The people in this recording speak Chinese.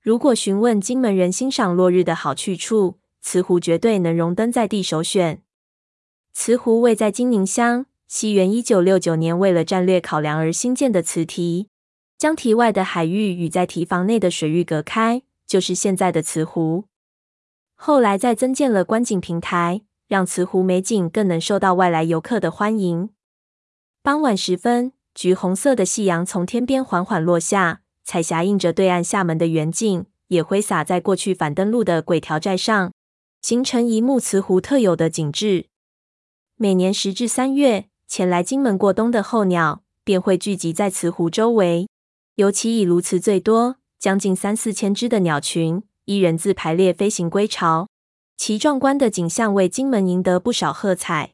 如果询问金门人欣赏落日的好去处，慈湖绝对能荣登在地首选。慈湖位在金宁乡，西元1969年为了战略考量而兴建的慈堤，将堤外的海域与在堤防内的水域隔开，就是现在的慈湖。后来再增建了观景平台，让慈湖美景更能受到外来游客的欢迎。傍晚时分，橘红色的夕阳从天边缓缓落下，彩霞映着对岸厦门的远景，也挥洒在过去反登陆的鬼条寨上，形成一幕慈湖特有的景致。每年10至3月，前来金门过冬的候鸟便会聚集在慈湖周围，尤其以鸬鹚最多，将近3-4千只的鸟群依人字排列飞行归巢，其壮观的景象为金门赢得不少喝彩。